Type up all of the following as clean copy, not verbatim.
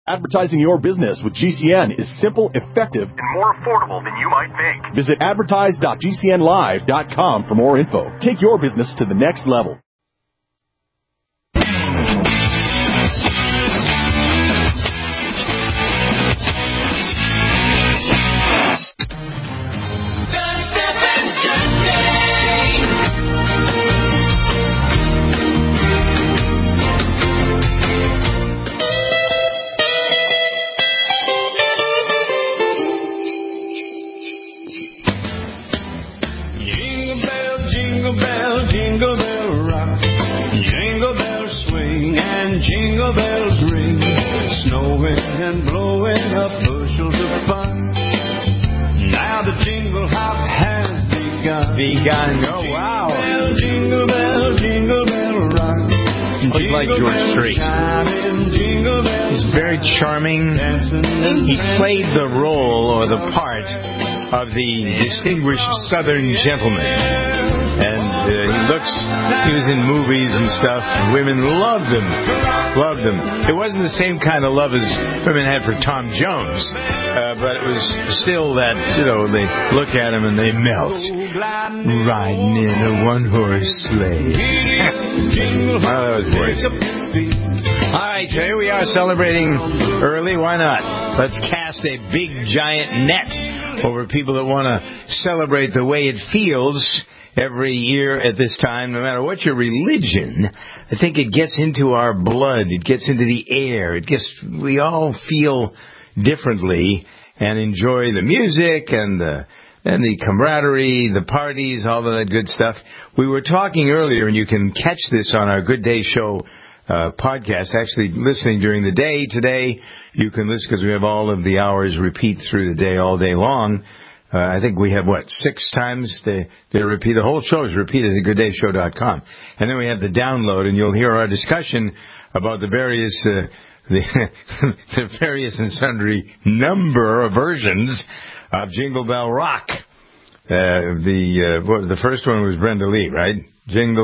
Advertising your business with GCN is simple, effective, and more affordable than you might think. Visit advertise.gcnlive.com for more info. Take your business to the next level. Jingle bell rock, jingle bell swing, and jingle bells ring, snowing and blowing up bushels of fun. Now the jingle hop has begun. Oh, wow. Jingle bell rock. Always like George Strait. He's very charming. He played the role or the part of the distinguished Southern gentleman. And he was in movies and stuff, and women loved him. It wasn't the same kind of love as women had for Tom Jones, but it was still that, they look at him and they melt. Riding in a one-horse sleigh. That was great. All right, so here we are celebrating early. Why not? Let's cast a big, giant net over people that want to celebrate the way it feels every year at this time, no matter what your religion. I think it gets into our blood. It gets into the air. We all feel differently and enjoy the music and the camaraderie, the parties, all of that good stuff. We were talking earlier, and you can catch this on our Good Day Show podcast. Actually, listening during the day today, you can listen because we have all of the hours repeat through the day all day long. I think we have, 6 times they repeat. The whole show is repeated at gooddayshow.com. And then we have the download, and you'll hear our discussion about the various the various and sundry number of versions of Jingle Bell Rock. The first one was Brenda Lee, right? It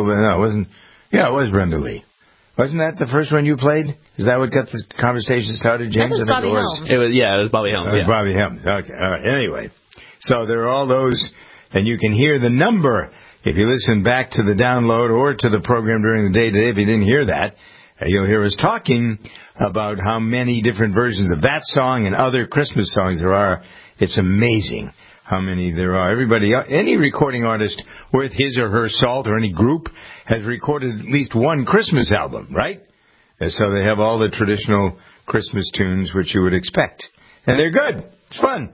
was Brenda Lee. Wasn't that the first one you played? Is that what got the conversation started, James? That was Bobby Helms. It was Bobby Helms. It was Bobby Helms. Okay, all right. Anyway. So there are all those, and you can hear the number if you listen back to the download or to the program during the day today. If you didn't hear that, you'll hear us talking about how many different versions of that song and other Christmas songs there are. It's amazing how many there are. Any recording artist worth his or her salt or any group has recorded at least one Christmas album, right? And so they have all the traditional Christmas tunes which you would expect. And they're good. It's fun.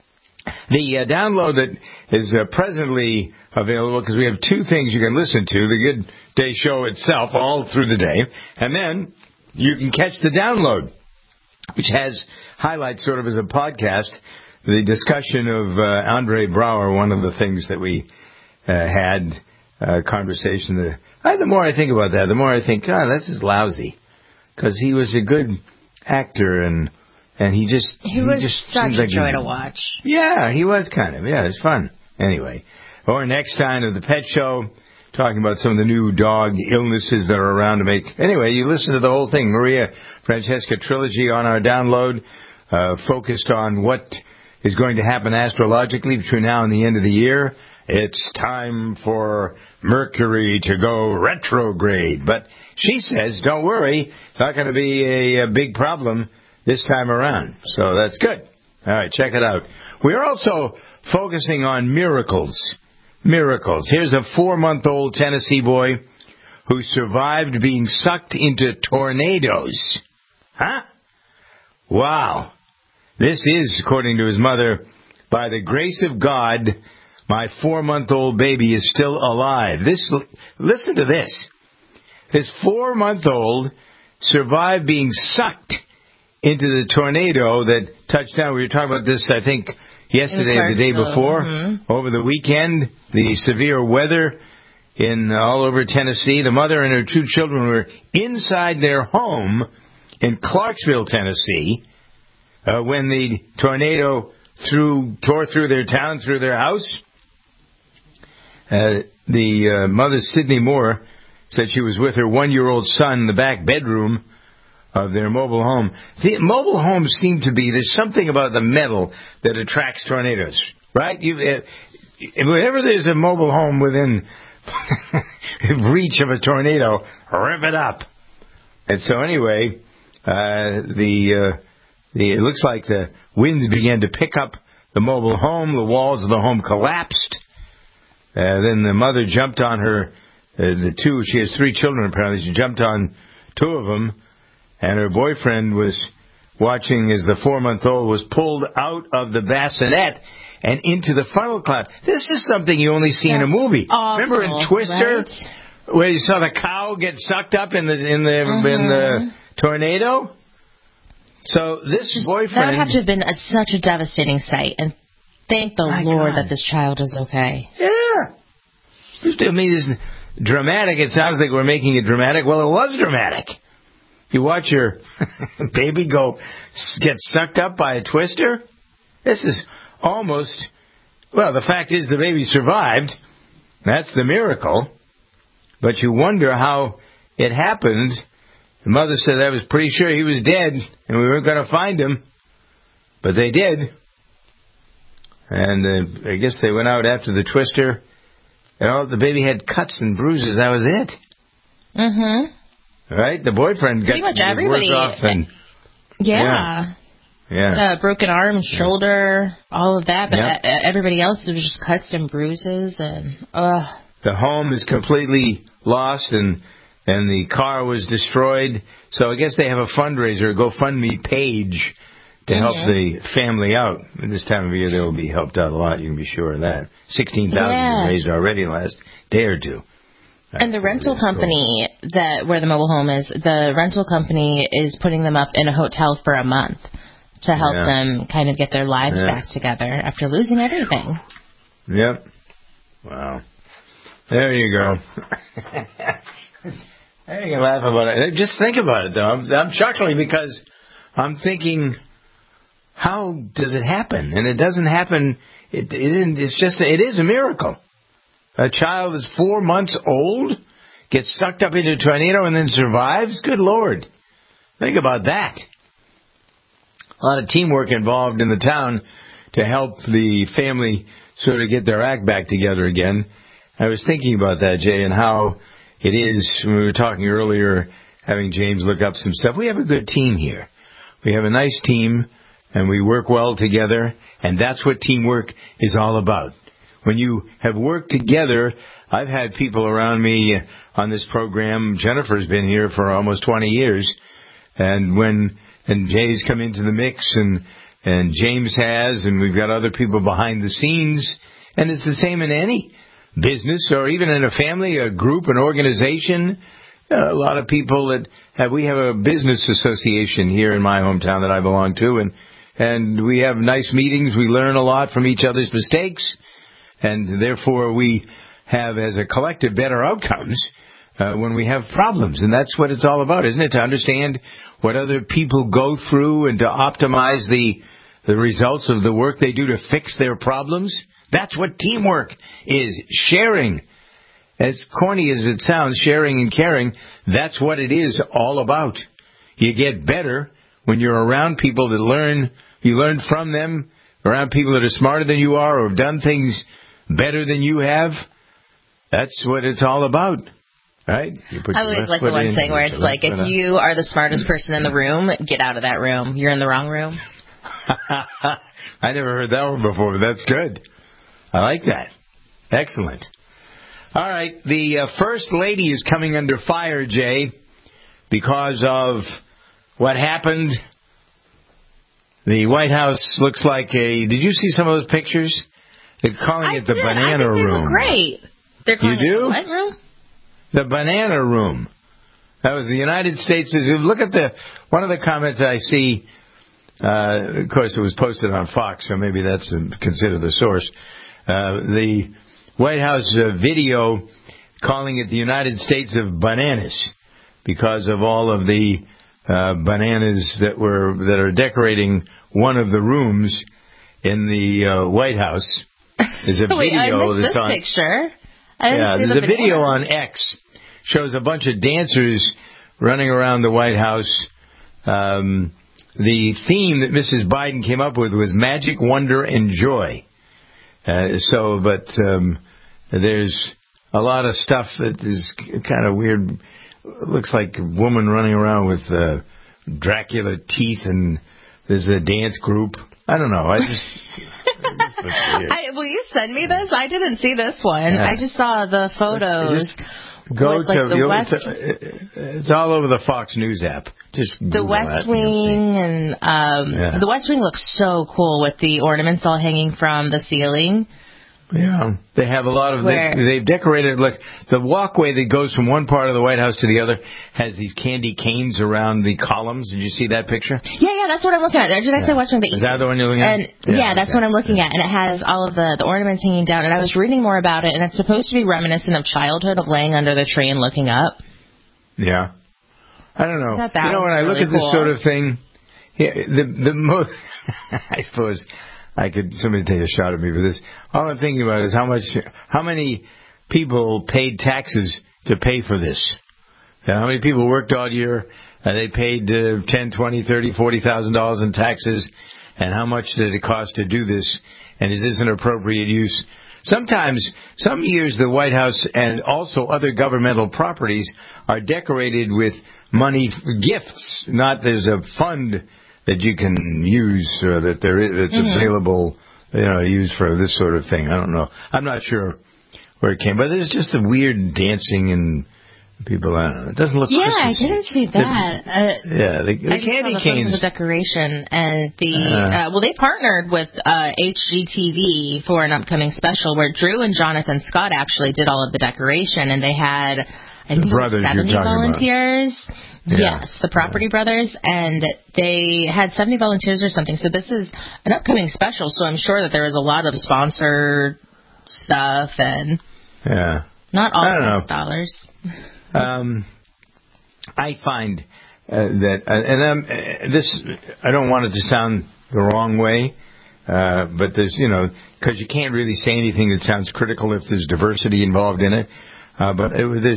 The download that is presently available, because we have 2 things you can listen to, the Good Day Show itself all through the day, and then you can catch the download, which has highlights sort of as a podcast, the discussion of Andre Braugher, one of the things that we had a conversation. The more I think about that, the more I think, this is lousy, because he was a good actor, and he was such a joy to watch. Yeah, he was kind of. Yeah, it's fun. Anyway, or next time of the Pet Show, talking about some of the new dog illnesses that are around to make. Anyway, you listen to the whole thing. Maria Francesca trilogy on our download, focused on what is going to happen astrologically between now and the end of the year. It's time for Mercury to go retrograde. But she says, don't worry, it's not going to be a big problem this time around. So that's good. All right, check it out. We're also focusing on miracles. Miracles. Here's a 4-month-old Tennessee boy who survived being sucked into tornadoes. Huh? Wow. This is, according to his mother, by the grace of God, my 4-month-old baby is still alive. Listen to this. This 4-month-old survived being sucked into the tornado that touched down. We were talking about this, I think, yesterday or the day before. Mm-hmm. Over the weekend, the severe weather all over Tennessee. The mother and her 2 children were inside their home in Clarksville, Tennessee, when the tornado tore through their town, through their house. The mother, Sydney Moore, said she was with her 1-year-old son in the back bedroom of their mobile home. The mobile homes seem to be, there's something about the metal that attracts tornadoes, right? Whenever there's a mobile home within reach of a tornado, rip it up. And so anyway, it looks like the winds began to pick up the mobile home. The walls of the home collapsed. Then the mother jumped on she has 3 children apparently. She jumped on 2 of them, and her boyfriend was watching as the 4-month-old was pulled out of the bassinet and into the funnel cloud. This is something you only see in a movie. Awful, remember in Twister, right? where you saw the cow get sucked up in the tornado? So this boyfriend... That would have to have been such a devastating sight, and thank the Lord God. that this child is okay. Yeah. I mean, this is dramatic. It sounds like we're making it dramatic. Well, it was dramatic. You watch your baby get sucked up by a twister. This is almost... Well, the fact is the baby survived. That's the miracle. But you wonder how it happened. The mother said I was pretty sure he was dead and we weren't going to find him. But they did. And I guess they went out after the twister. And the baby had cuts and bruises. That was it. Mm-hmm. Right? The boyfriend pretty much everybody. Worse off than, yeah. Broken arm, shoulder, all of that. But everybody else, it was just cuts and bruises. And the home is completely lost, and the car was destroyed. So I guess they have a fundraiser, a GoFundMe page to help the family out. At this time of year, they will be helped out a lot. You can be sure of that. $16,000 raised already last day or two. And the rental company where the mobile home is, the rental company is putting them up in a hotel for a month to help them kind of get their lives back together after losing everything. Yep. Wow. There you go. I can laugh about it. Just think about it, though. I'm chuckling because I'm thinking, how does it happen? And it doesn't happen. It is a miracle. A child that's 4 months old gets sucked up into a tornado and then survives? Good Lord. Think about that. A lot of teamwork involved in the town to help the family sort of get their act back together again. I was thinking about that, Jay, and how it is, when we were talking earlier, having James look up some stuff. We have a good team here. We have a nice team, and we work well together, and that's what teamwork is all about. When you have worked together, I've had people around me on this program. Jennifer's been here for almost 20 years, and Jay's come into the mix, and James has, and we've got other people behind the scenes, and it's the same in any business or even in a family, a group, an organization. A lot of people we have a business association here in my hometown that I belong to, and we have nice meetings. We learn a lot from each other's mistakes, and therefore we have, as a collective, better outcomes when we have problems. And that's what it's all about, isn't it? To understand what other people go through and to optimize the results of the work they do to fix their problems. That's what teamwork is. Sharing. As corny as it sounds, sharing and caring, that's what it is all about. You get better when you're around people that learn. You learn from them, around people that are smarter than you are or have done things better than you have. That's what it's all about, right? I always like the one thing where it's like, if you are the smartest person in the room, get out of that room. You're in the wrong room. I never heard that one before, but that's good. I like that. Excellent. All right, the First Lady is coming under fire, Jay, because of what happened. The White House looks like did you see some of those pictures? They're calling it the banana room. They look great. They're calling it the what room? The banana room. That was the United States. Look at one of the comments I see. Of course, it was posted on Fox, so maybe that's considered the source. The White House video calling it the United States of bananas because of all of the bananas that are decorating one of the rooms in the White House. There's a Wait, video I missed this picture. There's a video on X shows a bunch of dancers running around the White House the theme that Mrs. Biden came up with was magic, wonder, and joy. But there's a lot of stuff that is kind of weird. It looks like a woman running around with Dracula teeth, and there's a dance group. I don't know. Will you send me this? I didn't see this one. I just saw the photos. It's all over the Fox News app. Just the West Wing, and the West Wing looks so cool with the ornaments all hanging from the ceiling. Yeah, they have a lot of. They've decorated. Look, the walkway that goes from one part of the White House to the other has these candy canes around the columns. Did you see that picture? Yeah, that's what I'm looking at. Did I say West Wing? Is that the one you're looking at? And that's what I'm looking at, and it has all of the ornaments hanging down. And I was reading more about it, and it's supposed to be reminiscent of childhood, of laying under the tree and looking up. Yeah, I don't know. When I look at cool. this sort of thing, the most, I suppose. Somebody take a shot at me for this. All I'm thinking about is how many people paid taxes to pay for this. How many people worked all year and they paid $10, $20, $30, $40,000 in taxes, and how much did it cost to do this? And is this an appropriate use? Sometimes, some years, the White House and also other governmental properties are decorated with money gifts. Not there's a fund that you can use, that it's available, use for this sort of thing. I don't know. I'm not sure where it came, but there's just a weird dancing and people. I don't know. It doesn't look. Yeah, Christmas. I didn't see that. The candy canes. The decoration and they partnered with HGTV for an upcoming special where Drew and Jonathan Scott actually did all of the decoration, and they had I think 70 volunteers. Yes, the Property Brothers, and they had 70 volunteers or something. So this is an upcoming special, so I'm sure that there is a lot of sponsored stuff and not all tax dollars. I find that, I don't want it to sound the wrong way, but there's, because you can't really say anything that sounds critical if there's diversity involved in it. But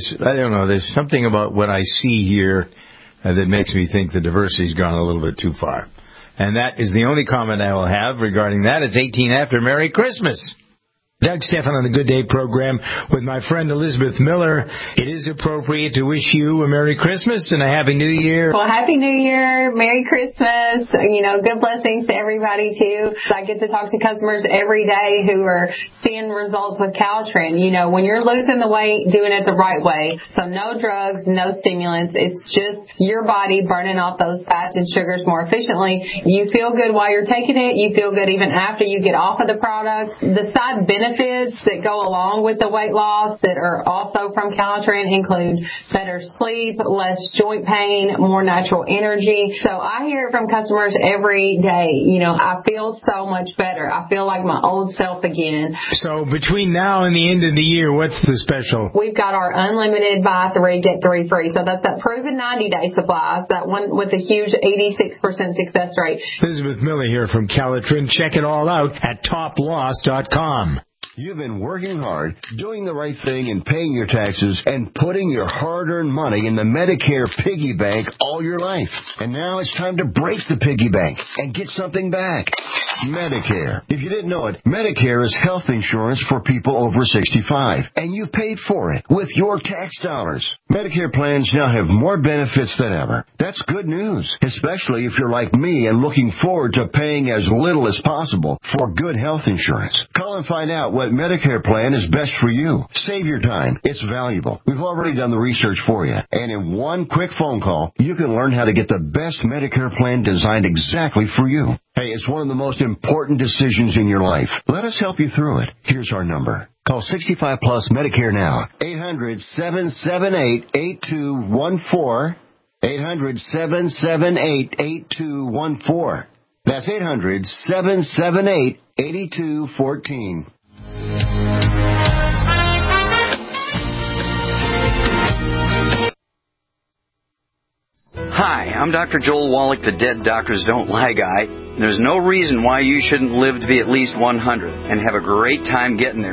there's something about what I see here that makes me think the diversity's gone a little bit too far. And that is the only comment I will have regarding that. It's 18 after. Merry Christmas. Doug Stephan on the Good Day program with my friend Elizabeth Miller. It is appropriate to wish you a Merry Christmas and a Happy New Year. Well, Happy New Year, Merry Christmas, good blessings to everybody, too. I get to talk to customers every day who are seeing results with Caltrans. When you're losing the weight, doing it the right way. So no drugs, no stimulants. It's just your body burning off those fats and sugars more efficiently. You feel good while you're taking it. You feel good even after you get off of the product. The side benefits that go along with the weight loss that are also from Caltrans include better sleep, less joint pain, more natural energy. So I hear it from customers every day. I feel so much better. I feel like my old self again. So between now and the end of the year, what's the special? We've got our unlimited buy 3, get 3 free. So that's that proven 90-day supply, that one with a huge 86% success rate. Elizabeth Miller here from Caltrans. Check it all out at toploss.com. You've been working hard, doing the right thing and paying your taxes and putting your hard-earned money in the Medicare piggy bank all your life. And now it's time to break the piggy bank and get something back. Medicare. If you didn't know it, Medicare is health insurance for people over 65. And you paid for it with your tax dollars. Medicare plans now have more benefits than ever. That's good news, especially if you're like me and looking forward to paying as little as possible for good health insurance. Call and find out what Medicare plan is best for you. Save your time. It's valuable. We've already done the research for you. And in one quick phone call, you can learn how to get the best Medicare plan designed exactly for you. Hey, it's one of the most important decisions in your life. Let us help you through it. Here's our number. Call 65 Plus Medicare now. 800-778-8214. 800-778-8214. That's 800-778-8214. Hi, I'm Dr. Joel Wallach, the Dead Doctors Don't Lie guy. There's no reason why you shouldn't live to be at least 100 and have a great time getting there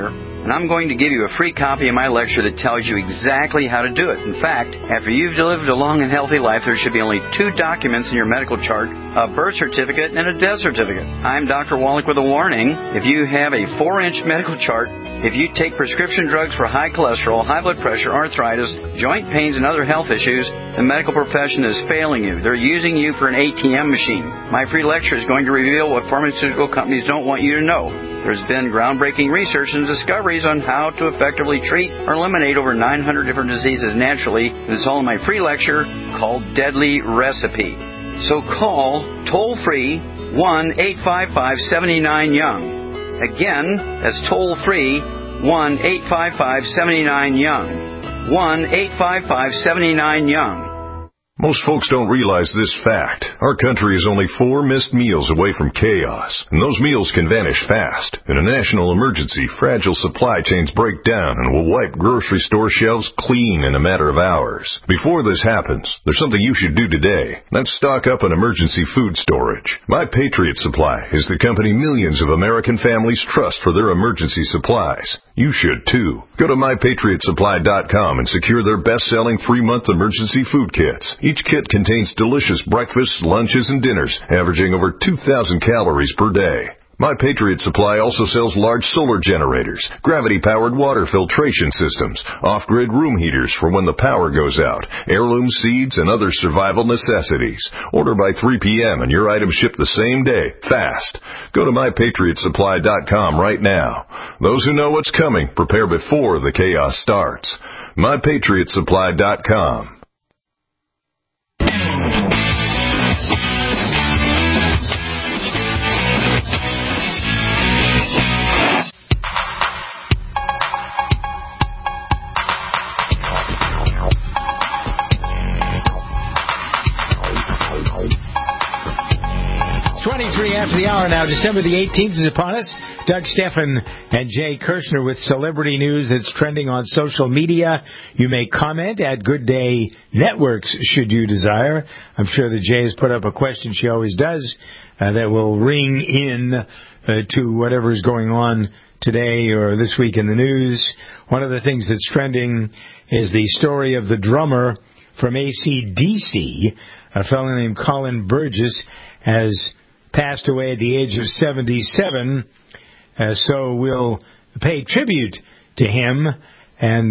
and I'm going to give you a free copy of my lecture that tells you exactly how to do it. In fact, after you've lived a long and healthy life, there should be only 2 documents in your medical chart, a birth certificate and a death certificate. I'm Dr. Wallach with a warning. If you have a 4-inch medical chart, if you take prescription drugs for high cholesterol, high blood pressure, arthritis, joint pains, and other health issues, the medical profession is failing you. They're using you for an ATM machine. My free lecture is going to reveal what pharmaceutical companies don't want you to know. There's been groundbreaking research and discoveries on how to effectively treat or eliminate over 900 different diseases naturally. It's all in my free lecture called Deadly Recipe. So call toll-free 1-855-79-YOUNG. Again, that's toll-free 1-855-79-YOUNG. 1-855-79-YOUNG. Most folks don't realize this fact. Our country is only 4 missed meals away from chaos, and those meals can vanish fast. In a national emergency, fragile supply chains break down and will wipe grocery store shelves clean in a matter of hours. Before this happens, there's something you should do today. That's stock up on emergency food storage. My Patriot Supply is the company millions of American families trust for their emergency supplies. You should, too. Go to MyPatriotSupply.com and secure their best-selling 3-month emergency food kits. Each kit contains delicious breakfasts, lunches, and dinners, averaging over 2,000 calories per day. My Patriot Supply also sells large solar generators, gravity-powered water filtration systems, off-grid room heaters for when the power goes out, heirloom seeds, and other survival necessities. Order by 3 p.m. and your items ship the same day, fast. Go to MyPatriotSupply.com right now. Those who know what's coming, prepare before the chaos starts. MyPatriotSupply.com. After the hour now, December the 18th is upon us. Doug Steffen and Jay Kirshner with celebrity news that's trending on social media. You may comment at Good Day Networks should you desire. I'm sure that Jay has put up a question, she always does, that will ring in to whatever is going on today or this week in the news. One of the things that's trending is the story of the drummer from AC/DC, a fellow named Colin Burgess, has passed away at the age of 77, so we'll pay tribute to him, and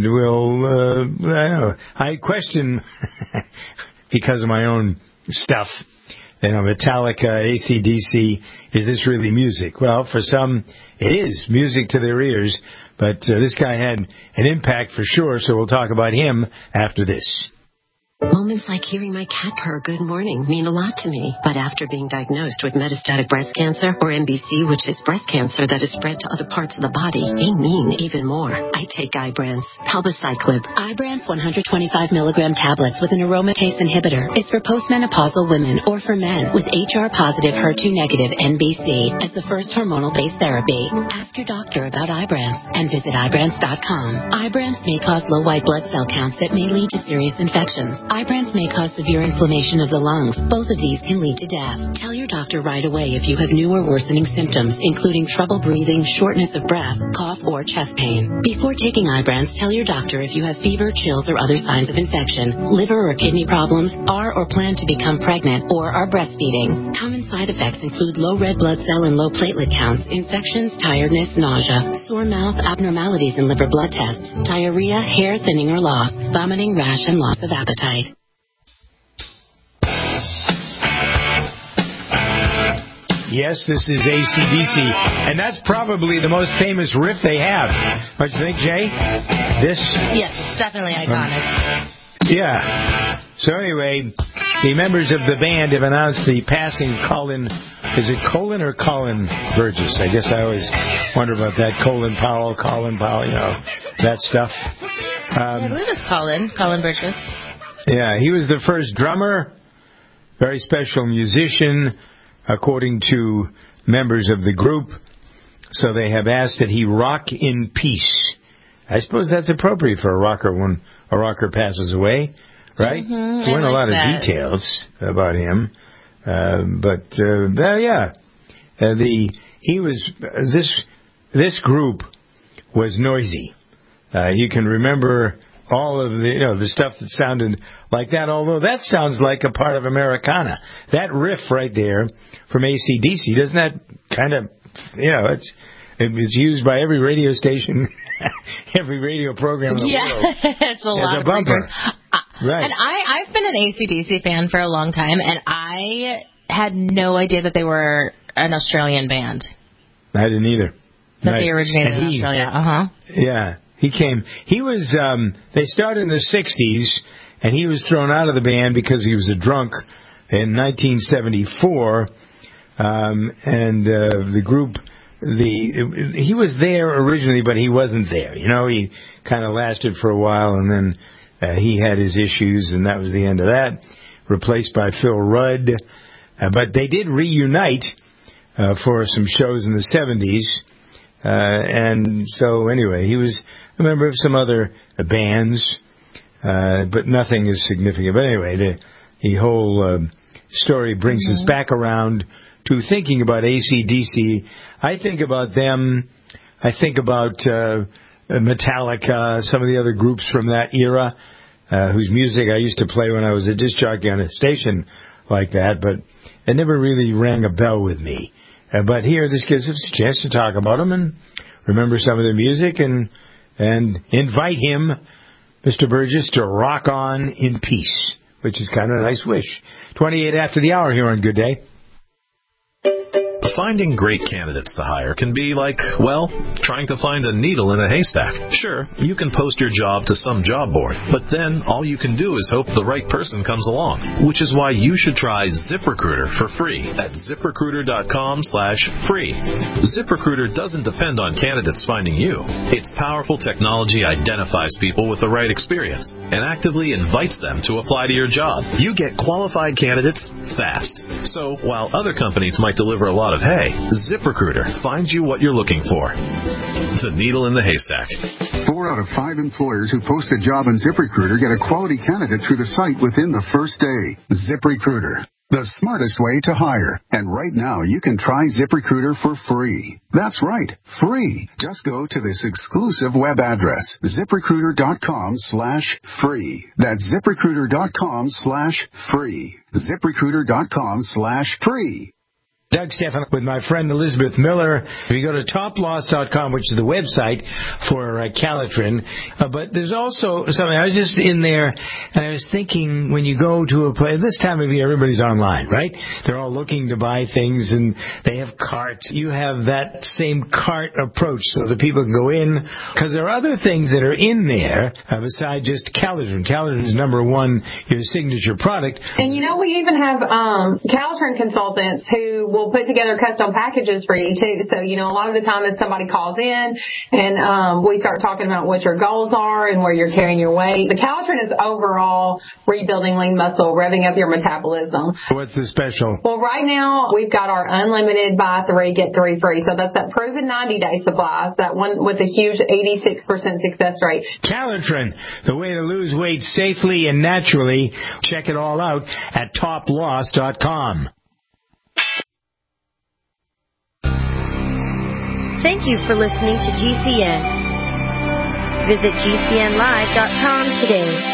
we'll, I question, because of my own stuff, Metallica, AC/DC, is this really music? Well, for some, it is music to their ears, but this guy had an impact for sure, so we'll talk about him after this. Moments like hearing my cat purr good morning mean a lot to me. But after being diagnosed with metastatic breast cancer, or MBC, which is breast cancer that is spread to other parts of the body, they mean even more. I take Ibrance, palbociclib. Ibrance 125 milligram tablets with an aromatase inhibitor is for postmenopausal women or for men with HR-positive, HER2-negative MBC as the first hormonal-based therapy. Ask your doctor about Ibrance and visit Ibrance.com. Ibrance may cause low white blood cell counts that may lead to serious infections. Ibrance may cause severe inflammation of the lungs. Both of these can lead to death. Tell your doctor right away if you have new or worsening symptoms, including trouble breathing, shortness of breath, cough, or chest pain. Before taking Ibrance, tell your doctor if you have fever, chills, or other signs of infection, liver or kidney problems, are or plan to become pregnant, or are breastfeeding. Common side effects include low red blood cell and low platelet counts, infections, tiredness, nausea, sore mouth, abnormalities in liver blood tests, diarrhea, hair thinning or loss, vomiting, rash, and loss of appetite. Yes, this is AC/DC, and that's probably the most famous riff they have. What do you think, Jay? This? Yes, it's definitely iconic. Yeah. So anyway, the members of the band have announced the passing of Colin. Is it Colin or Colin Burgess? I guess I always wonder about that. Colin Powell, that stuff. I believe it's Colin Burgess. Yeah, he was the first drummer, very special musician, according to members of the group. So they have asked that he rock in peace. I suppose that's appropriate for a rocker when a rocker passes away, right? Mm-hmm, there weren't a lot of details about him, this group was noisy. You can remember all of the stuff that sounded like that, although that sounds like a part of Americana. That riff right there from AC/DC, doesn't that kind of, it's used by every radio station, every radio program in the world. It's a lot of bumper. Right. And I've been an AC/DC fan for a long time, and I had no idea that they were an Australian band. I didn't either. That they originated in Australia. Yeah. He was, they started in the 60s, and he was thrown out of the band because he was a drunk in 1974. The group, he was there originally, but he wasn't there. He kind of lasted for a while, and then he had his issues, and that was the end of that. Replaced by Phil Rudd. But they did reunite for some shows in the 70s. And so, anyway, he was a member of some other bands, but nothing is significant. But anyway, the whole story brings us back around to thinking about AC/DC. I think about them. I think about Metallica, some of the other groups from that era, whose music I used to play when I was a disc jockey on a station like that, but it never really rang a bell with me. But here, this gives us a chance to talk about them and remember some of their music and invite him, Mr. Burgess, to rock on in peace, which is kind of a nice wish. 28 after the hour here on Good Day. Finding great candidates to hire can be like, well, trying to find a needle in a haystack. Sure, you can post your job to some job board, but then all you can do is hope the right person comes along, which is why you should try ZipRecruiter for free at ZipRecruiter.com/free. ZipRecruiter doesn't depend on candidates finding you. Its powerful technology identifies people with the right experience and actively invites them to apply to your job. You get qualified candidates fast. So while other companies might deliver a lot of hay, ZipRecruiter finds you what you're looking for. The needle in the haystack. 4 out of 5 employers who post a job on ZipRecruiter get a quality candidate through the site within the first day. ZipRecruiter, the smartest way to hire. And right now, you can try ZipRecruiter for free. That's right, free. Just go to this exclusive web address, ZipRecruiter.com/free. That's ZipRecruiter.com/free. ZipRecruiter.com/free. Doug Stephan with my friend Elizabeth Miller. If you go to toploss.com, which is the website for Calitrin, but there's also something. I was just in there, and I was thinking, when you go to a place, this time of year, everybody's online, right? They're all looking to buy things, and they have carts. You have that same cart approach so that people can go in, because there are other things that are in there besides just Calitrin. Calitrin is number one, your signature product. And we even have Calitrin consultants who will put together custom packages for you too. So, a lot of the time if somebody calls in and we start talking about what your goals are and where you're carrying your weight, the Calitrin is overall rebuilding lean muscle, revving up your metabolism. What's the special? Well, right now we've got our unlimited buy 3, get 3 free. So that's that proven 90-day supply, that one with a huge 86% success rate. Calitrin, the way to lose weight safely and naturally. Check it all out at toploss.com. Thank you for listening to GCN. Visit GCNlive.com today.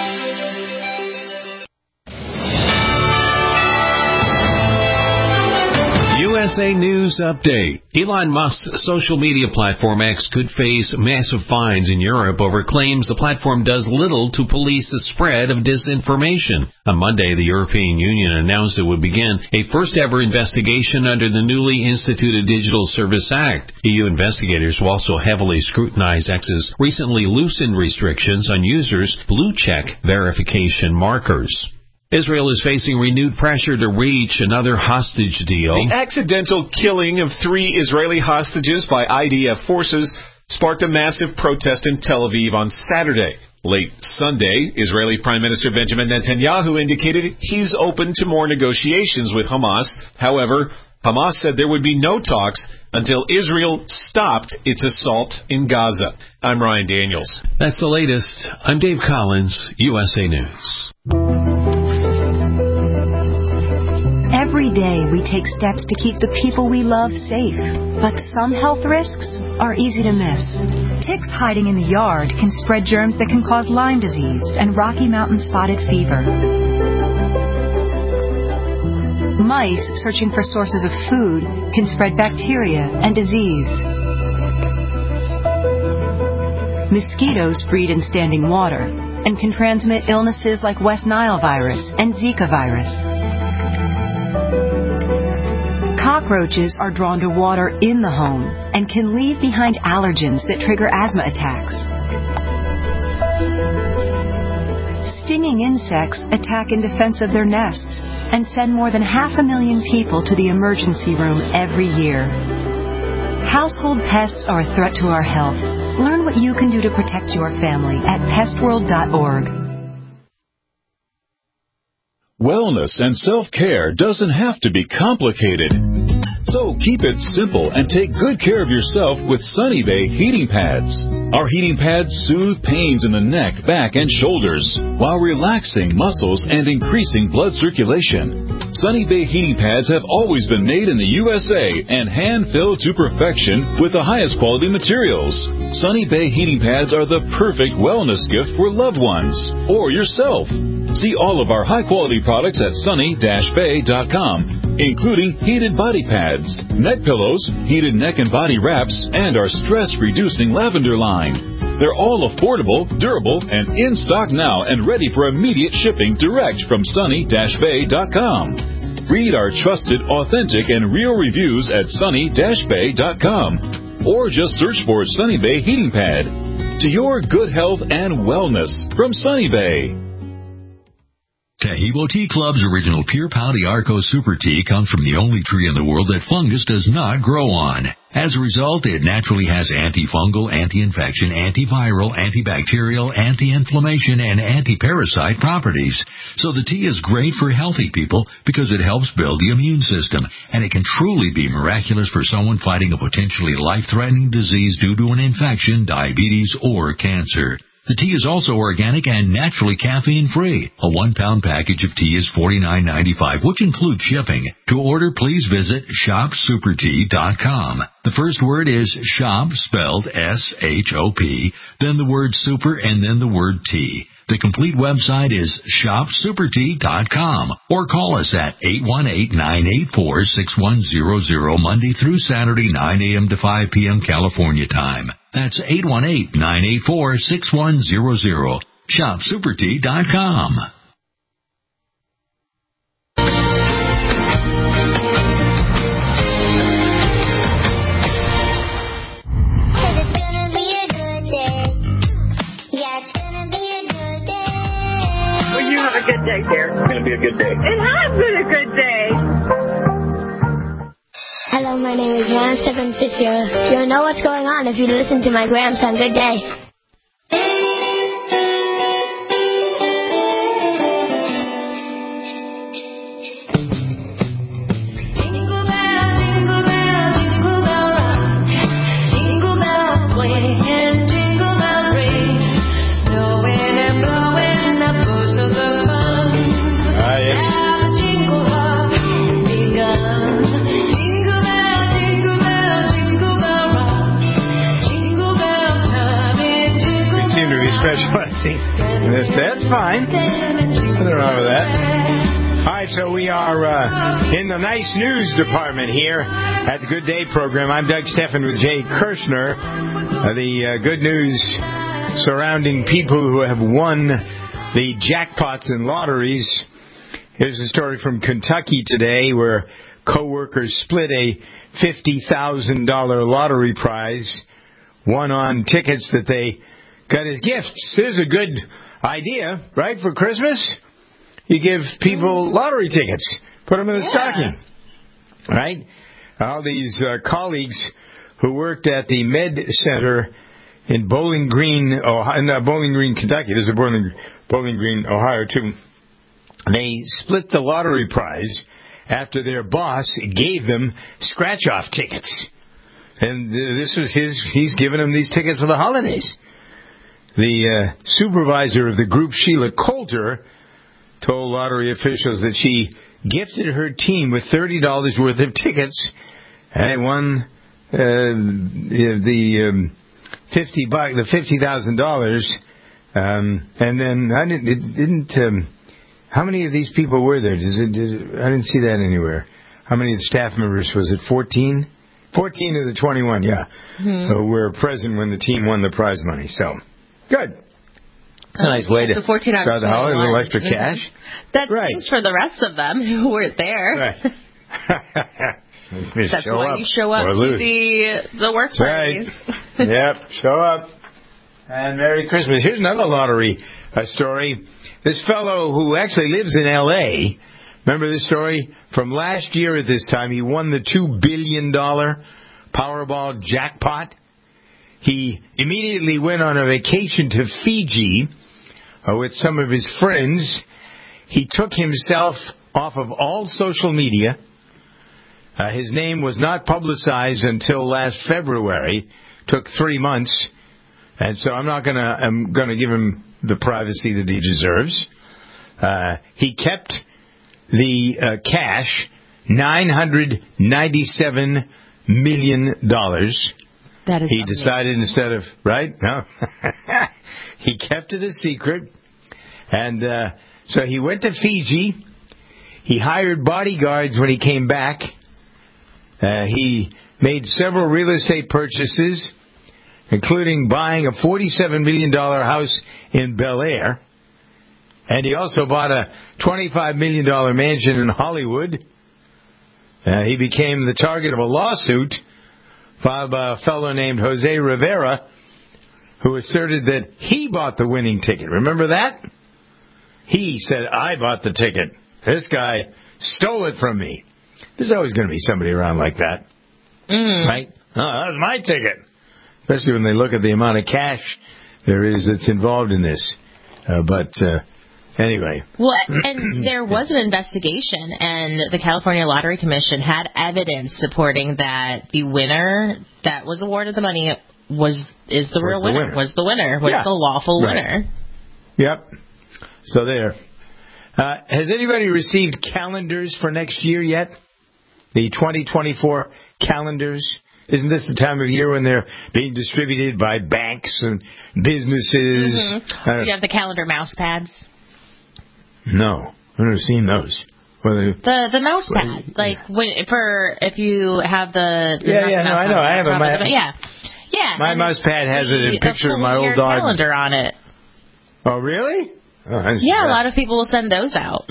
USA News Update. Elon Musk's social media platform X could face massive fines in Europe over claims the platform does little to police the spread of disinformation. On Monday, the European Union announced it would begin a first-ever investigation under the newly instituted Digital Service Act. EU investigators will also heavily scrutinize X's recently loosened restrictions on users' blue-check verification markers. Israel is facing renewed pressure to reach another hostage deal. The accidental killing of 3 Israeli hostages by IDF forces sparked a massive protest in Tel Aviv on Saturday. Late Sunday, Israeli Prime Minister Benjamin Netanyahu indicated he's open to more negotiations with Hamas. However, Hamas said there would be no talks until Israel stopped its assault in Gaza. I'm Ryan Daniels. That's the latest. I'm Dave Collins, USA News. Every Every day we take steps to keep the people we love safe. But some health risks are easy to miss. Ticks hiding in the yard can spread germs that can cause Lyme disease and Rocky Mountain spotted fever. Mice searching for sources of food can spread bacteria and disease. Mosquitoes breed in standing water and can transmit illnesses like West Nile virus and Zika virus. Cockroaches are drawn to water in the home and can leave behind allergens that trigger asthma attacks. Stinging insects attack in defense of their nests and send more than 500,000 people to the emergency room every year. Household pests are a threat to our health. Learn what you can do to protect your family at pestworld.org. Wellness and self-care doesn't have to be complicated. So keep it simple and take good care of yourself with Sunny Bay heating pads. Our heating pads soothe pains in the neck, back, and shoulders while relaxing muscles and increasing blood circulation. Sunny Bay heating pads have always been made in the USA and hand-filled to perfection with the highest quality materials. Sunny Bay heating pads are the perfect wellness gift for loved ones or yourself. See all of our high-quality products at sunny-bay.com, including heated body pads, neck pillows, heated neck and body wraps, and our stress-reducing lavender line. They're all affordable, durable, and in stock now and ready for immediate shipping direct from sunny-bay.com. Read our trusted, authentic, and real reviews at sunny-bay.com, or just search for Sunny Bay Heating Pad. To your good health and wellness from Sunny Bay. Taheebo Tea Club's original Pure Pau Arco Super Tea comes from the only tree in the world that fungus does not grow on. As a result, it naturally has antifungal, anti-infection, antiviral, antibacterial, anti-inflammation, and anti-parasite properties. So the tea is great for healthy people because it helps build the immune system, and it can truly be miraculous for someone fighting a potentially life-threatening disease due to an infection, diabetes, or cancer. The tea is also organic and naturally caffeine-free. A 1-pound package of tea is $49.95, which includes shipping. To order, please visit shopsupertea.com. The first word is shop, spelled S-H-O-P, then the word super, and then the word tea. The complete website is shopsupertea.com, or call us at 818-984-6100 Monday through Saturday, 9 a.m. to 5 p.m. California time. That's 818-984-6100. shopsupertea.com. A good day, dear. It's going to be a good day. It has been a good day. Hello, my name is Ron Stephen Fisher. You'll know what's going on if you listen to my grandson. Good day. Specializing in this. That's fine. Nothing wrong with that. All right, so we are in the nice news department here at the Good Day program. I'm Doug Steffen with Jay Kirshner. The good news surrounding people who have won the jackpots and lotteries. Here's a story from Kentucky today where co-workers split a $50,000 lottery prize, won on tickets that they got as gifts. This is a good idea, right, for Christmas? You give people lottery tickets. Put them in the stocking. Right? All these colleagues who worked at the Med Center in Bowling Green, Kentucky. There's a Bowling Green, Ohio, too. They split the lottery prize after their boss gave them scratch-off tickets. And this was he's giving them these tickets for the holidays. The supervisor of the group, Sheila Coulter, told lottery officials that she gifted her team with $30 worth of tickets, and they won the $50,000. And then I didn't. How many of these people were there? I didn't see that anywhere. How many of the staff members was it? 14? 14 of the 21, yeah. Were present when the team won the prize money. So, good. A nice way to start the holiday, a little extra cash. That seems for the rest of them who weren't there. Right. That's why you show up to the work parties. Right. Yep, show up. And Merry Christmas. Here's another lottery story. This fellow who actually lives in L.A., remember this story? From last year at this time, he won the $2 billion Powerball jackpot. He immediately went on a vacation to Fiji with some of his friends. He took himself off of all social media. His name was not publicized until last February. Took 3 months. And so I'm going to give him the privacy that he deserves. He kept the cash, $997 million. That is he decided instead of, right? No. He kept it a secret. And so he went to Fiji. He hired bodyguards when he came back. He made several real estate purchases, including buying a $47 million house in Bel Air. And he also bought a $25 million mansion in Hollywood. He became the target of a lawsuit filed by a fellow named Jose Rivera, who asserted that he bought the winning ticket. Remember that? He said, I bought the ticket. This guy stole it from me. There's always going to be somebody around like that. Right? Oh, that was my ticket. Especially when they look at the amount of cash there is that's involved in this. Anyway. Well, and there was an investigation, and the California Lottery Commission had evidence supporting that the winner that was awarded the money was the lawful winner. Yep. So there. Has anybody received calendars for next year yet? The 2024 calendars? Isn't this the time of year when they're being distributed by banks and businesses? Do you have the calendar mouse pads? No, I've never seen those. The mouse pad, if you have the I know. I have a my mouse pad has a picture of my old dog. Calendar on it. Oh, really? Oh, a lot of people will send those out.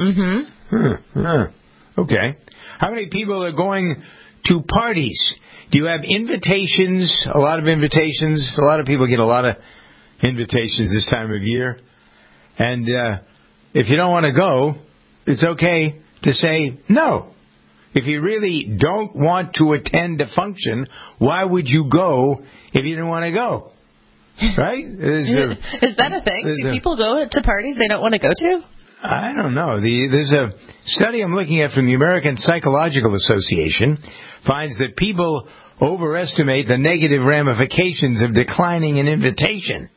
Okay. How many people are going to parties? Do you have invitations? A lot of invitations. A lot of people get a lot of invitations this time of year. And if you don't want to go, it's okay to say no. If you really don't want to attend a function, why would you go if you didn't want to go? Right? Is that a thing? Do people go to parties they don't want to go to? I don't know. There's a study I'm looking at from the American Psychological Association finds that people overestimate the negative ramifications of declining an invitation.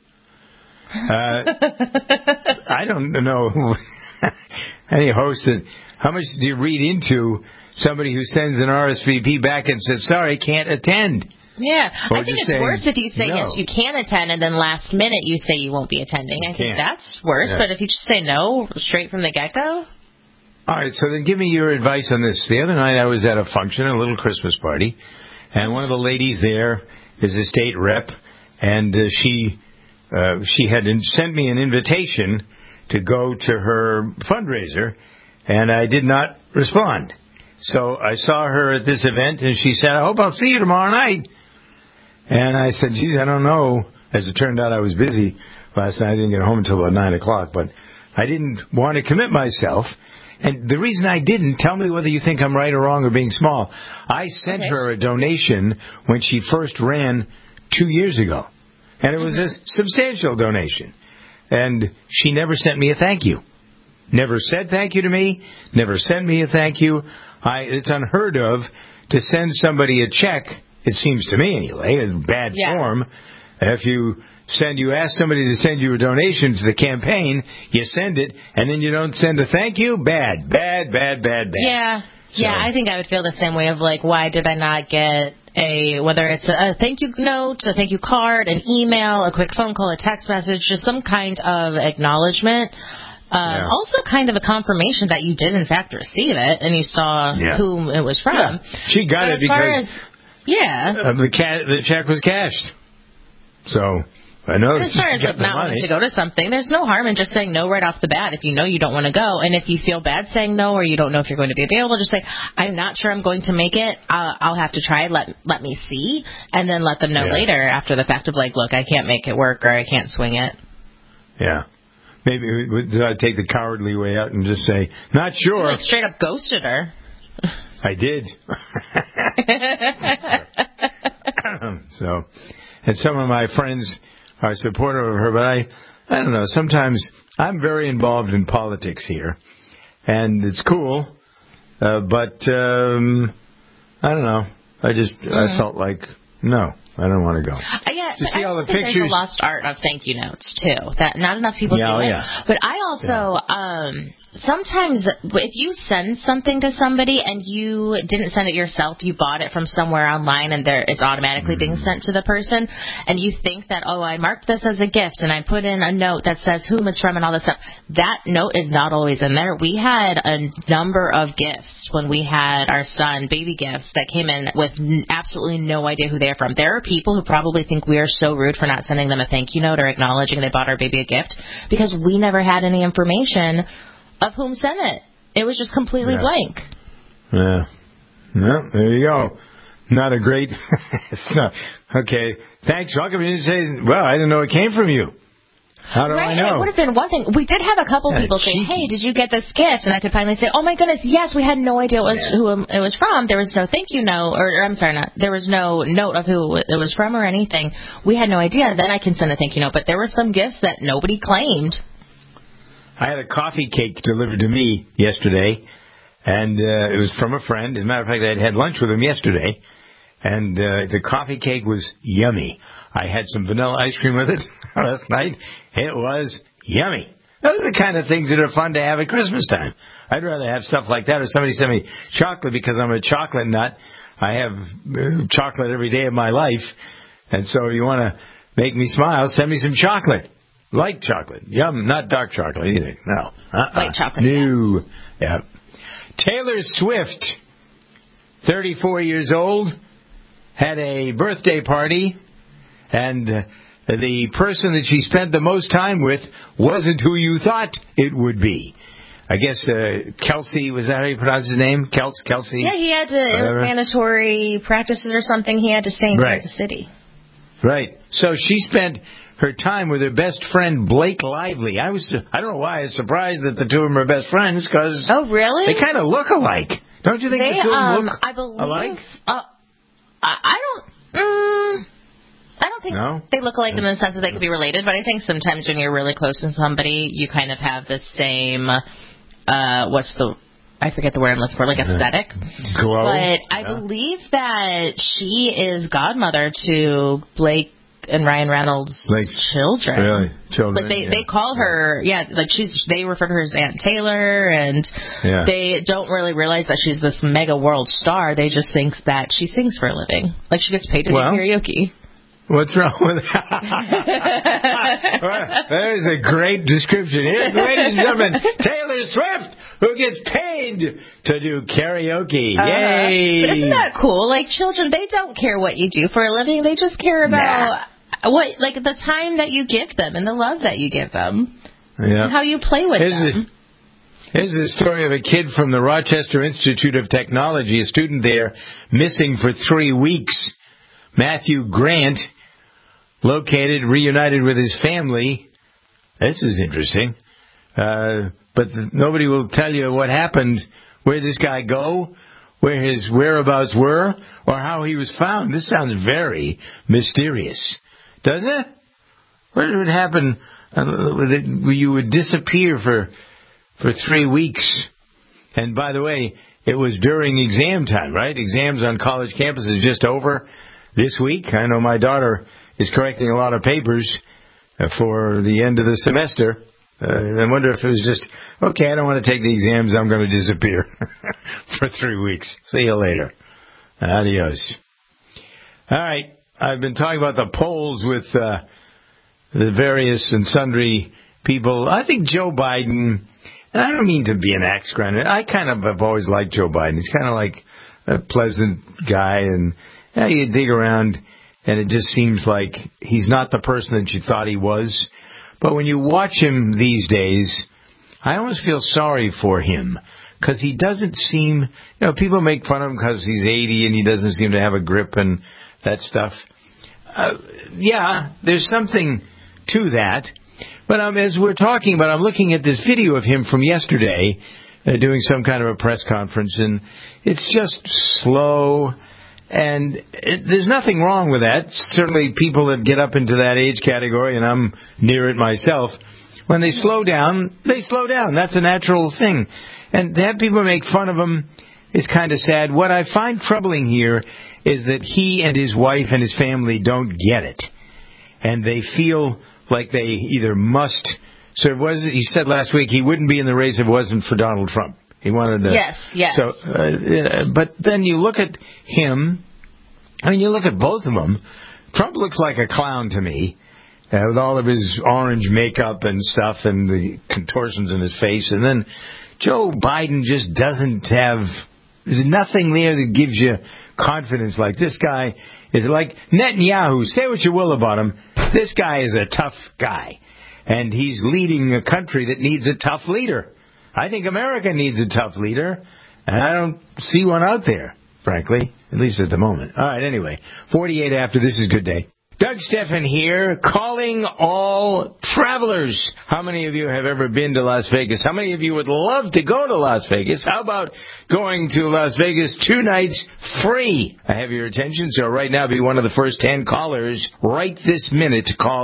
I don't know any host that. How much do you read into somebody who sends an RSVP back and says, sorry, can't attend? Yeah, I think it's worse if you say, no. yes, you can attend, and then last minute you say you won't be attending. I think that's worse, but if you just say no straight from the get-go. All right, so then give me your advice on this. The other night I was at a function, a little Christmas party, and one of the ladies there is a state rep, and she had sent me an invitation to go to her fundraiser, and I did not respond. So I saw her at this event, and she said, I hope I'll see you tomorrow night. And I said, geez, I don't know. As it turned out, I was busy last night. I didn't get home until about 9 o'clock, but I didn't want to commit myself. And the reason I didn't, tell me whether you think I'm right or wrong or being small. I sent her a donation when she first ran 2 years ago. And it was a substantial donation. And she never sent me a thank you. Never said thank you to me. Never sent me a thank you. It's unheard of to send somebody a check, it seems to me anyway, in bad form, if you you ask somebody to send you a donation to the campaign, you send it, and then you don't send a thank you? Bad. Yeah. So. Yeah, I think I would feel the same way of, like, why did I not get whether it's a thank you note, a thank you card, an email, a quick phone call, a text message, just some kind of acknowledgement. Also kind of a confirmation that you did, in fact, receive it, and you saw whom it was from. Yeah. She got it because the check was cashed. So, I know. As far as not wanting to go to something, there's no harm in just saying no right off the bat if you know you don't want to go. And if you feel bad saying no, or you don't know if you're going to be available, just say, I'm not sure I'm going to make it. I'll have to try. Let me see. And then let them know later after the fact of, like, look, I can't make it work, or I can't swing it. Yeah. Maybe I'd take the cowardly way out and just say, not sure. You, like, straight up ghosted her. I did. So, and some of my friends are supportive of her, but I don't know. Sometimes I'm very involved in politics here, and it's cool, but I don't know. I felt like, no, I don't want to go. Yeah, to see all the pictures. There's a lost art of thank you notes too. That not enough people do it. But I also sometimes if you send something to somebody and you didn't send it yourself, you bought it from somewhere online and it's automatically being sent to the person, and you think that, oh, I marked this as a gift and I put in a note that says whom it's from and all this stuff. That note is not always in there. We had a number of gifts when we had our son, baby gifts, that came in with absolutely no idea who they're from. There are people who probably think we are so rude for not sending them a thank you note or acknowledging they bought our baby a gift, because we never had any information of whom sent it. It was just completely blank. Yeah. No, there you go. Not a great... Okay. Thanks. How come you didn't say, well, I didn't know it came from you? How do I know? It would have been one thing. We did have a couple people say, hey, did you get this gift? And I could finally say, oh, my goodness, yes, we had no idea who it was from. There was no thank you note, or I'm sorry, there was no note of who it was from or anything. We had no idea. Then I can send a thank you note. But there were some gifts that nobody claimed. I had a coffee cake delivered to me yesterday, and it was from a friend. As a matter of fact, I had lunch with him yesterday, and the coffee cake was yummy. I had some vanilla ice cream with it last night. It was yummy. Those are the kind of things that are fun to have at Christmas time. I'd rather have stuff like that, or somebody send me chocolate, because I'm a chocolate nut. I have chocolate every day of my life, and so you want to make me smile, send me some chocolate. Light chocolate. Yum, not dark chocolate either. No. White chocolate. No. Yeah. Taylor Swift, 34 years old, had a birthday party, and the person that she spent the most time with wasn't who you thought it would be. I guess Kelsey, was that how you pronounce his name? Kelsey? Yeah, he had to, it was mandatory practices or something. He had to stay in Kansas City. Right. So she spent her time with her best friend, Blake Lively. I don't know why I was surprised that the two of them are best friends, because oh, really? They kind of look alike. Don't you think the two of them look alike? I don't think they look alike in the sense that they could be related, but I think sometimes when you're really close to somebody, you kind of have the same, I forget the word I'm looking for, like aesthetic. Glow. But I believe that she is godmother to Blake and Ryan Reynolds' children. Really? Children. Like they call her, they refer to her as Aunt Taylor, and they don't really realize that she's this mega world star. They just think that she sings for a living. Like she gets paid to do karaoke. What's wrong with that? That is a great description. Here, ladies and gentlemen, Taylor Swift, who gets paid to do karaoke. Yay! But isn't that cool? Like children, they don't care what you do for a living. They just care about the time that you give them and the love that you give them. Yeah. And how you play with them. Here's the story of a kid from the Rochester Institute of Technology, a student there, missing for 3 weeks. Matthew Grant, reunited with his family. This is interesting. But nobody will tell you what happened, where this guy go, where his whereabouts were, or how he was found. This sounds very mysterious, doesn't it? What would happen? You would disappear for 3 weeks. And by the way, it was during exam time, right? Exams on college campuses just over this week. I know my daughter is correcting a lot of papers for the end of the semester. I wonder if it was just, okay, I don't want to take the exams, I'm going to disappear for 3 weeks. See you later. Adios. All right, I've been talking about the polls with the various and sundry people. I think Joe Biden, and I don't mean to be an axe grinder, I kind of have always liked Joe Biden. He's kind of like a pleasant guy, and you dig around, and it just seems like he's not the person that you thought he was. But when you watch him these days, I almost feel sorry for him because he doesn't seem, people make fun of him because he's 80 and he doesn't seem to have a grip and that stuff. Yeah, there's something to that. But as we're talking about, I'm looking at this video of him from yesterday doing some kind of a press conference, and it's just slow. And there's nothing wrong with that. Certainly people that get up into that age category, and I'm near it myself, when they slow down, they slow down. That's a natural thing. And to have people make fun of him is kind of sad. What I find troubling here is that he and his wife and his family don't get it. And they feel like they either must. So he said last week he wouldn't be in the race if it wasn't for Donald Trump. He wanted to. Yes. So, but then you look at him. I mean, you look at both of them. Trump looks like a clown to me, with all of his orange makeup and stuff and the contortions in his face. And then Joe Biden just doesn't have. There's nothing there that gives you confidence. Like this guy is like Netanyahu. Say what you will about him. This guy is a tough guy, and he's leading a country that needs a tough leader. I think America needs a tough leader, and I don't see one out there, frankly, at least at the moment. All right, anyway, 48 after. This is Good Day. Doug Stephan here, calling all travelers. How many of you have ever been to Las Vegas? How many of you would love to go to Las Vegas? How about going to Las Vegas 2 nights free? I have your attention, so right now be one of the first 10 callers right this minute to call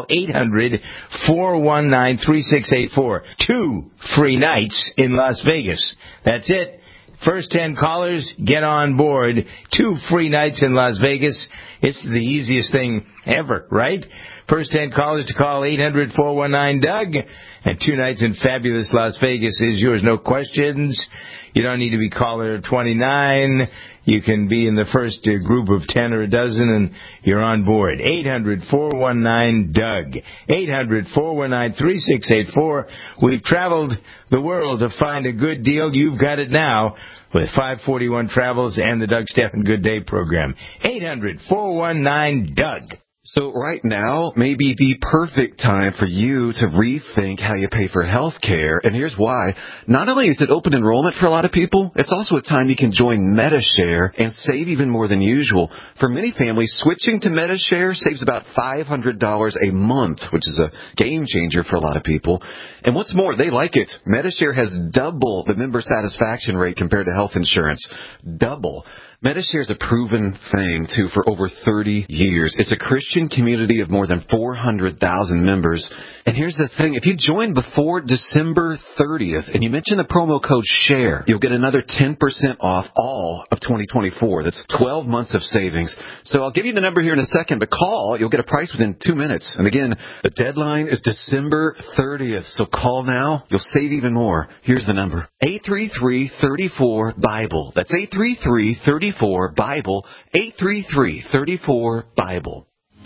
800-419-3684. 2 free nights in Las Vegas. That's it. First 10 callers, get on board. 2 free nights in Las Vegas. It's the easiest thing ever, right? First 10 callers to call 800-419-DOUG. And 2 nights in fabulous Las Vegas is yours. No questions. You don't need to be caller 29. You can be in the first group of 10 or a dozen, and you're on board. 800-419-DOUG. 800-419-3684. We've traveled the world to find a good deal. You've got it now with 541 Travels and the Doug Stephan Good Day program. 800-419-DOUG. So right now may be the perfect time for you to rethink how you pay for health care. And here's why. Not only is it open enrollment for a lot of people, it's also a time you can join Medi-Share and save even more than usual. For many families, switching to Medi-Share saves about $500 a month, which is a game changer for a lot of people. And what's more, they like it. Medi-Share has double the member satisfaction rate compared to health insurance. Double. Medi-Share is a proven thing, too, for over 30 years. It's a Christian community of more than 400,000 members. And here's the thing. If you join before December 30th and you mention the promo code SHARE, you'll get another 10% off all of 2024. That's 12 months of savings. So I'll give you the number here in a second, but call. You'll get a price within 2 minutes. And again, the deadline is December 30th. So call now. You'll save even more. Here's the number. 833-34-BIBLE. That's 833-34-BIBLE. 833-34-BIBLE.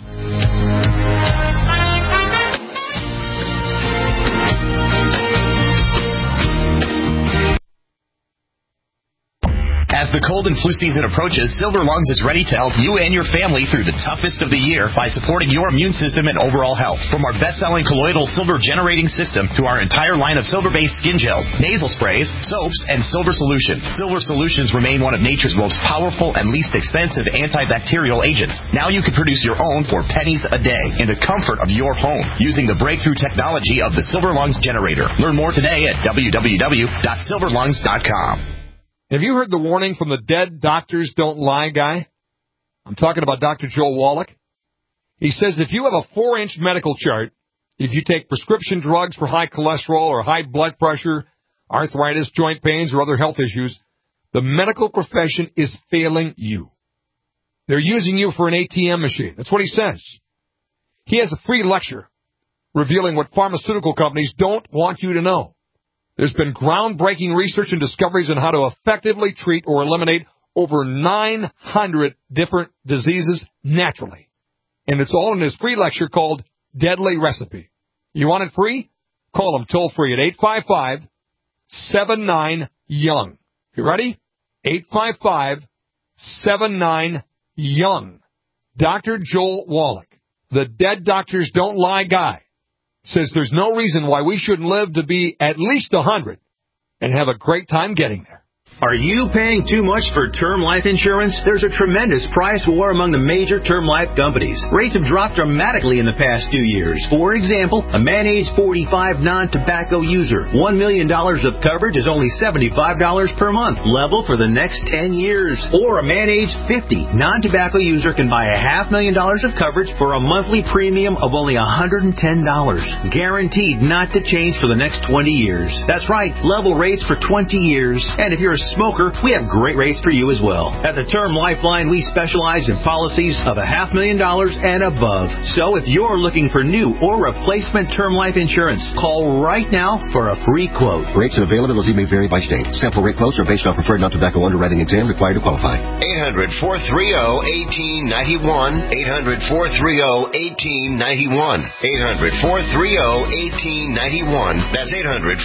As the cold and flu season approaches, Silver Lungs is ready to help you and your family through the toughest of the year by supporting your immune system and overall health. From our best-selling colloidal silver generating system to our entire line of silver-based skin gels, nasal sprays, soaps, and silver solutions. Silver solutions remain one of nature's most powerful and least expensive antibacterial agents. Now you can produce your own for pennies a day in the comfort of your home using the breakthrough technology of the Silver Lungs generator. Learn more today at www.silverlungs.com. Have you heard the warning from the dead doctors don't lie guy? I'm talking about Dr. Joel Wallach. He says if you have a 4-inch medical chart, if you take prescription drugs for high cholesterol or high blood pressure, arthritis, joint pains, or other health issues, the medical profession is failing you. They're using you for an ATM machine. That's what he says. He has a free lecture revealing what pharmaceutical companies don't want you to know. There's been groundbreaking research and discoveries on how to effectively treat or eliminate over 900 different diseases naturally. And it's all in this free lecture called Deadly Recipe. You want it free? Call them toll-free at 855-79-YOUNG. You ready? 855-79-YOUNG. Dr. Joel Wallach, the Dead Doctors Don't Lie guy, says there's no reason why we shouldn't live to be at least 100 and have a great time getting there. Are you paying too much for term life insurance? There's a tremendous price war among the major term life companies. Rates have dropped dramatically in the past 2 years. For example, a man age 45 non-tobacco user, $1 million of coverage is only $75 per month, level for the next 10 years. Or a man age 50 non-tobacco user can buy $500,000 of coverage for a monthly premium of only $110, guaranteed not to change for the next 20 years. That's right, level rates for 20 years. And if you're a smoker, we have great rates for you as well. At the Term Lifeline, we specialize in policies of $500,000 and above. So if you're looking for new or replacement term life insurance, call right now for a free quote. Rates and availability may vary by state. Sample rate quotes are based on preferred non-tobacco underwriting exam required to qualify. 800-430-1891. 800-430-1891. 800-430-1891. That's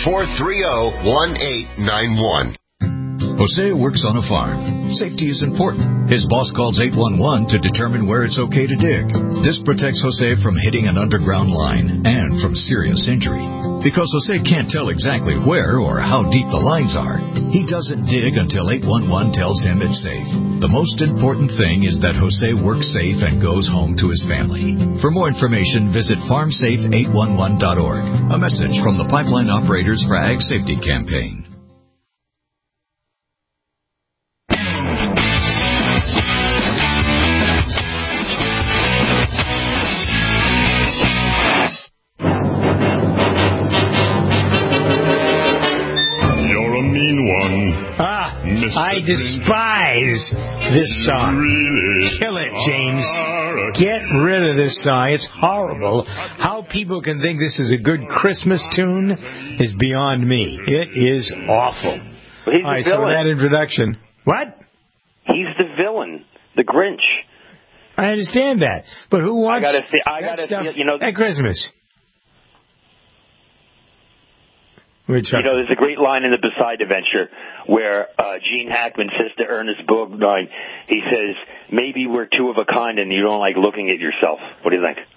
800-430-1891. Jose works on a farm. Safety is important. His boss calls 811 to determine where it's okay to dig. This protects Jose from hitting an underground line and from serious injury. Because Jose can't tell exactly where or how deep the lines are, he doesn't dig until 811 tells him it's safe. The most important thing is that Jose works safe and goes home to his family. For more information, visit farmsafe811.org. A message from the Pipeline Operators for Ag Safety Campaign. I despise this song. Kill it, James. Get rid of this song. It's horrible. How people can think this is a good Christmas tune is beyond me. It is awful. But he's all right, the villain. so that introduction. What? He's the villain, the Grinch. I understand that, but who wants I that stuff at Christmas? There's a great line in The Beside Adventure where Gene Hackman says to Ernest Borgnine, he says, maybe we're two of a kind and you don't like looking at yourself. What do you think?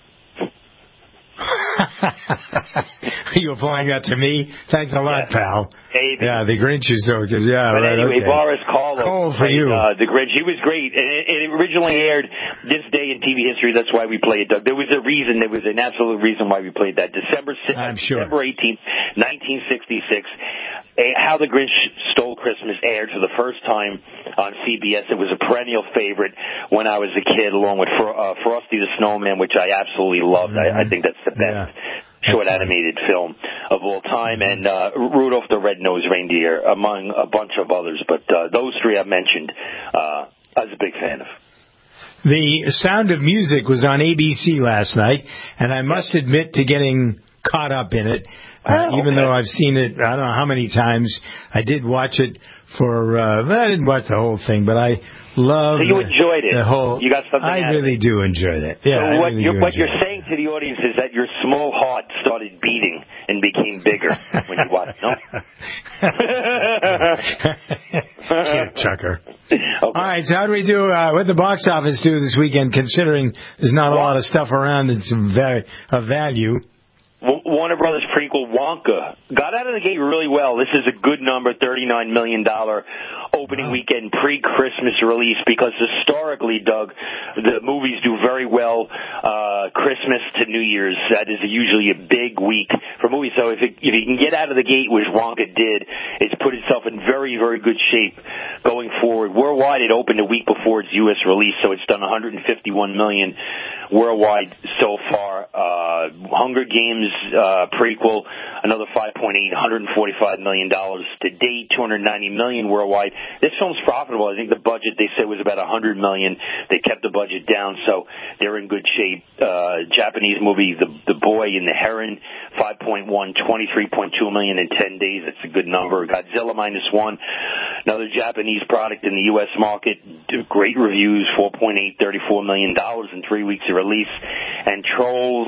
Are you applying that to me? Thanks a lot, pal. Maybe. Yeah, the Grinch is so good. Yeah, but right, anyway, okay. Boris Karloff for played you. the Grinch. He was great. And it originally aired this day in TV history. That's why we played it. There was a reason. There was an absolute reason why we played that. December 18th, 1966. How the Grinch Stole Christmas aired for the first time on CBS. It was a perennial favorite when I was a kid, along with Frosty the Snowman, which I absolutely loved. I think that's the best short animated film of all time, and Rudolph the Red-Nosed Reindeer, among a bunch of others. But those three I mentioned, I was a big fan of. The Sound of Music was on ABC last night, and I must admit to getting caught up in it. Even though I've seen it, I don't know how many times. I did watch it I didn't watch the whole thing, but I love. So you enjoyed it. The whole. You got something. I really do enjoy that. Yeah. So what you're saying to the audience is that your small heart started beating and became bigger when you watched. No. Kid chucker. Okay. All right. So how do we do? What the box office do this weekend? Considering there's not a lot of stuff around that's of value. Warner Brothers prequel Wonka got out of the gate really well. This is a good number, $39 million opening weekend pre-Christmas release, because historically, Doug, the movies do very well Christmas to New Year's. That is usually a big week for movies. So if you can get out of the gate, which Wonka did, it's put itself in very, very good shape going forward. Worldwide, it opened a week before its U.S. release, so it's done $151 million worldwide so far. Hunger Games prequel another 5.8, $145 million to date, $290 million worldwide. This film's profitable. I think the budget they said was about $100 million. They kept the budget down, so they're in good shape. Japanese movie, The Boy and the Heron, 5.1, $23.2 million in 10 days. That's a good number. Godzilla -1, another Japanese product in the U.S. market. Great reviews, 4.8, $34 million in 3 weeks of release. And Trolls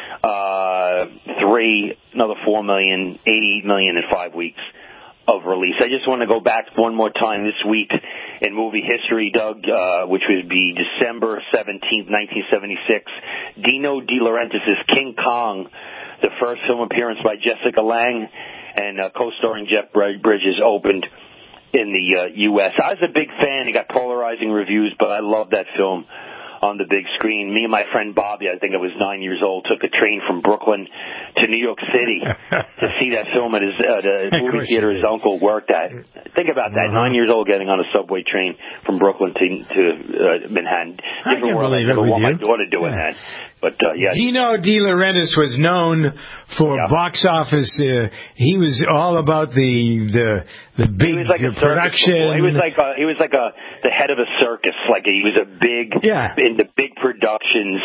3, another $4 million, $88 million in 5 weeks of release. I just want to go back one more time this week in movie history, Doug, which would be December 17th, 1976. Dino De Laurentiis' King Kong, the first film appearance by Jessica Lange and co-starring Jeff Bridges, opened in the U.S. I was a big fan. It got polarizing reviews, but I loved that film on the big screen. Me and my friend Bobby, I think I was 9 years old, took a train from Brooklyn to New York City to see that film at the movie theater his uncle worked at. Think about that, 9 years old getting on a subway train from Brooklyn to Manhattan. Different world. I never want my daughter doing that. But, yeah. Dino De Laurentiis was known for box office. He was all about the big production. He was like the head of a circus. Like he was a big into big productions,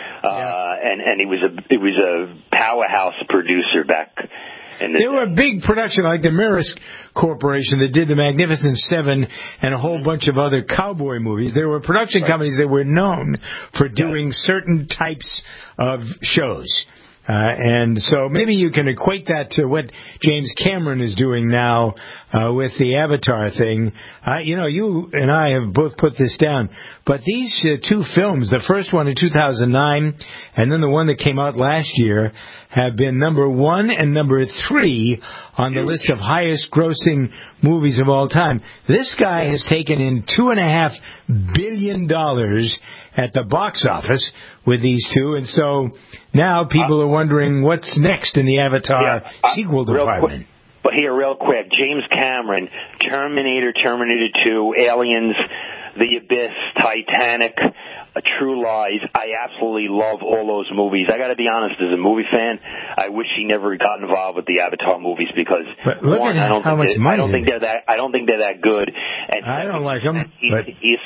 and he was a powerhouse producer back. There were big production like the Maris Corporation that did the Magnificent Seven and a whole bunch of other cowboy movies. There were production companies that were known for doing certain types of shows. And so maybe you can equate that to what James Cameron is doing now with the Avatar thing. You and I have both put this down. But these two films, the first one in 2009 and then the one that came out last year, have been number 1 and number 3 on the list of highest grossing movies of all time. This guy has taken in $2.5 billion at the box office with these two, and so now people are wondering what's next in the Avatar sequel department. But here, real quick, James Cameron, Terminator, Terminator 2, Aliens, The Abyss, Titanic, True Lies. I absolutely love all those movies. I got to be honest, as a movie fan, I wish he never got involved with the Avatar movies because I don't think they're that good. And I don't like them. He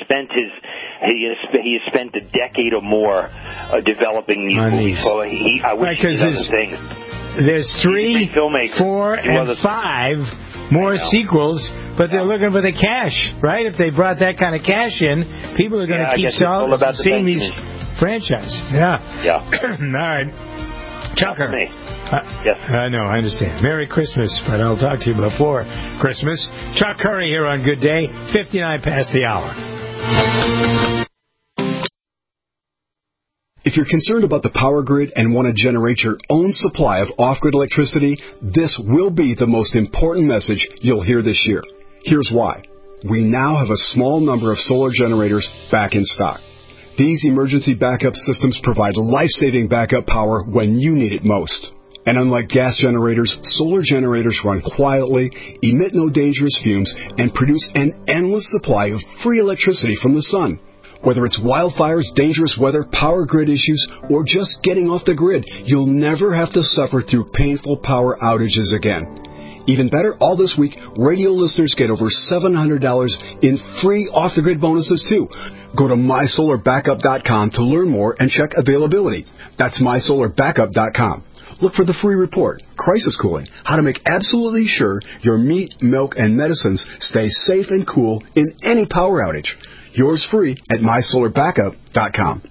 has spent a decade or more developing these movies. So I wish he did other things. There's 3, 4, and 5 more sequels, but they're looking for the cash, right? If they brought that kind of cash in, people are going to keep seeing these franchises. Yeah. All right. Chucker. Yes. I know, I understand. Merry Christmas, but I'll talk to you before Christmas. Chuck Curry here on Good Day, 59 past the hour. If you're concerned about the power grid and want to generate your own supply of off-grid electricity, this will be the most important message you'll hear this year. Here's why. We now have a small number of solar generators back in stock. These emergency backup systems provide life-saving backup power when you need it most. And unlike gas generators, solar generators run quietly, emit no dangerous fumes, and produce an endless supply of free electricity from the sun. Whether it's wildfires, dangerous weather, power grid issues, or just getting off the grid, you'll never have to suffer through painful power outages again. Even better, all this week, radio listeners get over $700 in free off-the-grid bonuses, too. Go to MySolarBackup.com to learn more and check availability. That's MySolarBackup.com. Look for the free report, Crisis Cooling, how to make absolutely sure your meat, milk, and medicines stay safe and cool in any power outage. Yours free at MySolarBackup.com.